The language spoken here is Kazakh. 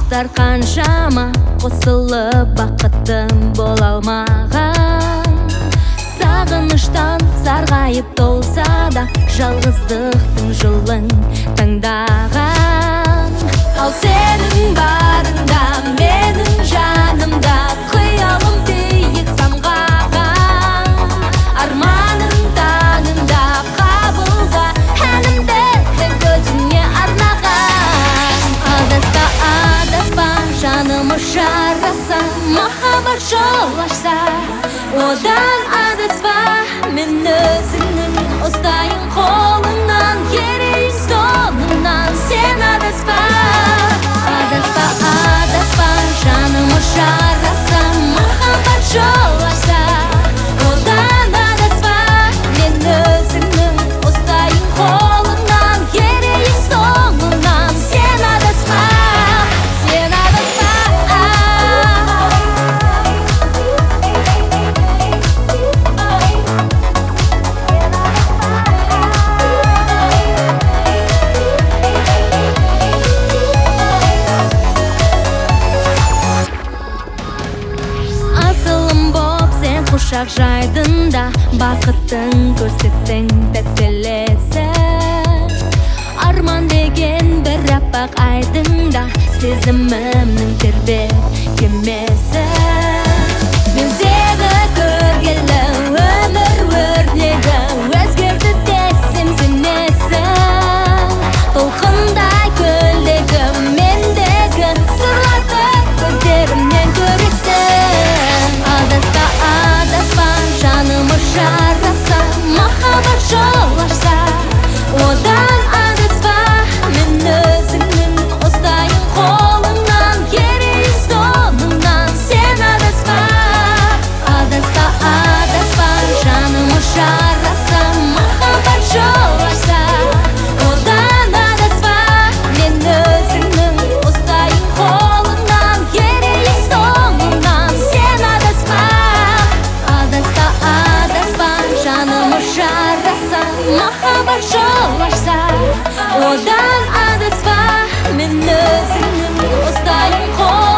Аштар қаншама қосылып бақытым бола алмаған. Сағыныштан сарғайып толса да жалғыздықтың жолын таңдаған. Ал сенің барыңда менің жанымда қиялым биік самғаған. Арманым таңында қабылда әнімді көзіңе арнаған. Адаспа, адаспа, жаным ұшараса, махаббат жол ашса, одан адаспа. Мен өзіңнің ұстайын қолыңнан, ерейін соңыңнан, сен адаспа. Адаспа, адаспа, жаным ұшараса, махаббат жол ашса, одан адаспа. Мен өзіңнің ұстайын қолыңнан, ерейін соңыңнан, сен адаспа. Сен адаспа. Құшақ жайдында бақыттың көрсеттің тәттілесі. Арман деген бір аппақ айдында сезімімнің тербеп кемесі. Мен сені көргелі өмір өрледі, өзгерді десем сенесің. Толқындай көлдегі мендегі сырларды көздерімнен көресің. Адаспа, адаспа, жаным ұшараса, махаббат жол ашса, одан адаспа. Мен өзіңнің ұстайын қолыңнан, ерейін соңыңнан, сен адаспа. Адаспа, адаспа, жаным ұшараса, махаббат жол ашса, одан адаспа. Мен өзіңнің ұстайын қолыңнан, ерейін соңыңнан, сен адаспа. Адаспа, адаспа, жаным ұшараса, махаббат жол ашса, одан адаспа. Мен өзіңнің ұстайын қолыңнан.